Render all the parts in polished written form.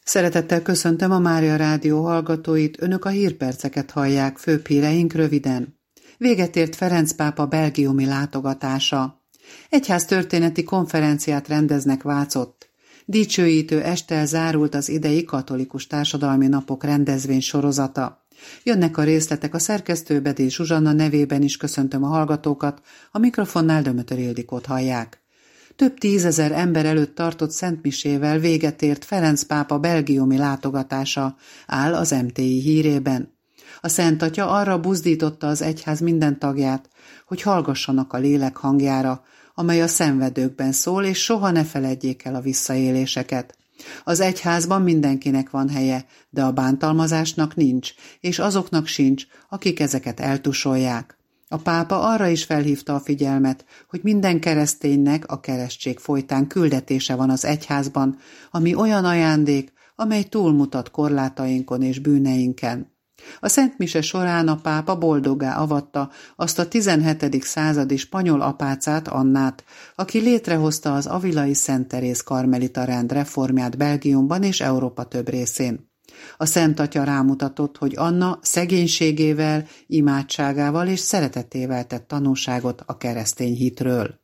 Szeretettel köszöntöm a Mária Rádió hallgatóit, önök a hírperceket hallják, főbb híreink röviden. Véget ért Ferenc pápa belgiumi látogatása. Egyháztörténeti konferenciát rendeznek Vácott. Dicsőítő esttel zárult az idei Katolikus Társadalmi Napok rendezvény sorozata. Jönnek a részletek, a szerkesztő Bedély Zsuzsanna nevében is köszöntöm a hallgatókat, a mikrofonnál Dömötör Ildikót hallják. Több tízezer ember előtt tartott szentmisével véget ért Ferenc pápa belgiumi látogatása, áll az MTI hírében. A Szent Atya arra buzdította az egyház minden tagját, hogy hallgassanak a lélek hangjára, amely a szenvedőkben szól, és soha ne feledjék el a visszaéléseket. Az egyházban mindenkinek van helye, de a bántalmazásnak nincs, és azoknak sincs, akik ezeket eltusolják. A pápa arra is felhívta a figyelmet, hogy minden kereszténynek a keresztség folytán küldetése van az egyházban, ami olyan ajándék, amely túlmutat korlátainkon és bűneinken. A Szent Mise során a pápa boldoggá avatta azt a 17. századi spanyol apácát, Annát, aki létrehozta az avilai Szent Teréz karmelita rend reformját Belgiumban és Európa több részén. A Szent Atya rámutatott, hogy Anna szegénységével, imádságával és szeretetével tett tanúságot a keresztény hitről.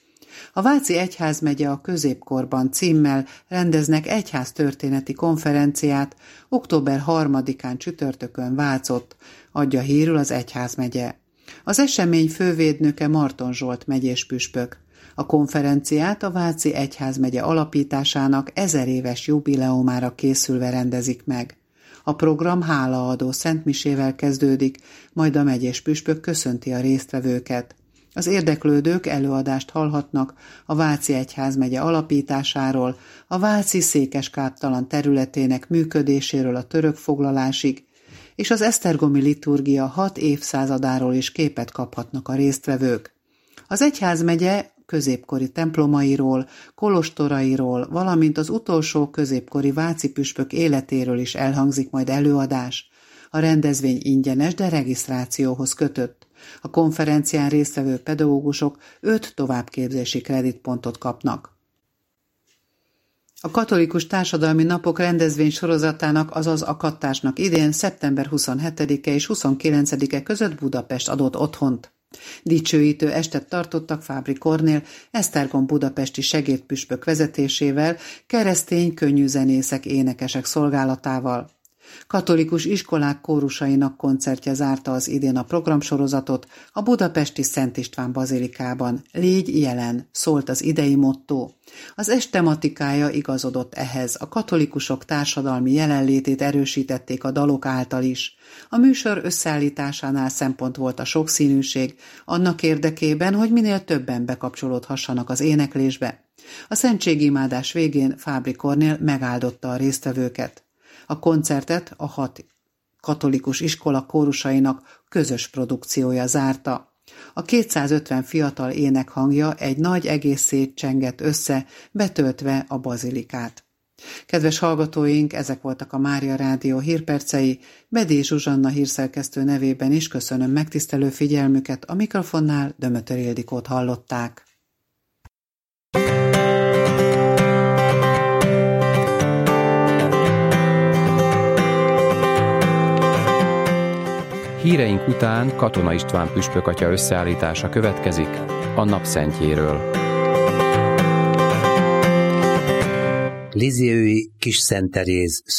A Váci Egyházmegye a középkorban címmel rendeznek egyháztörténeti konferenciát október 3-án csütörtökön Vácott, adja hírül az egyházmegye. Az esemény fővédnöke Marton Zsolt megyés püspök. A konferenciát a Váci Egyházmegye alapításának 1000 éves jubileumára készülve rendezik meg. A program hálaadó szentmisével kezdődik, majd a megyés püspök köszönti a résztvevőket. Az érdeklődők előadást hallhatnak a Váci Egyházmegye alapításáról, a Váci székeskáptalan területének működéséről a török foglalásig, és az esztergomi liturgia 6 évszázadáról is képet kaphatnak a résztvevők. Az egyházmegye középkori templomairól, kolostorairól, valamint az utolsó középkori váci püspök életéről is elhangzik majd előadás. A rendezvény ingyenes, de regisztrációhoz kötött. A konferencián résztvevő pedagógusok 5 továbbképzési kreditpontot kapnak. A Katolikus Társadalmi Napok rendezvény sorozatának, azaz a kattásnak idén szeptember 27-e és 29-e között Budapest adott otthont. Dicsőítő estet tartottak Fábri Kornél, Esztergom budapesti segédpüspök vezetésével, keresztény könnyűzenészek, énekesek szolgálatával. Katolikus iskolák kórusainak koncertje zárta az idén a programsorozatot a budapesti Szent István bazilikában. Légy jelen, szólt az idei motto. Az est tematikája igazodott ehhez, a katolikusok társadalmi jelenlétét erősítették a dalok által is. A műsor összeállításánál szempont volt a sokszínűség, annak érdekében, hogy minél többen bekapcsolódhassanak az éneklésbe. A szentségimádás végén Fábri Kornél megáldotta a résztvevőket. A koncertet a 6 katolikus iskola kórusainak közös produkciója zárta. A 250 fiatal énekhangja egy nagy egészét csengett össze, betöltve a bazilikát. Kedves hallgatóink, ezek voltak a Mária Rádió hírpercei. Bedély Zsuzsanna hírszerkesztő nevében is köszönöm megtisztelő figyelmüket, a mikrofonnál Dömötör Ildikót hallották. Híreink után Katona István püspök atya összeállítása következik a napszentjéről. Lizéui Kis Szent Teréz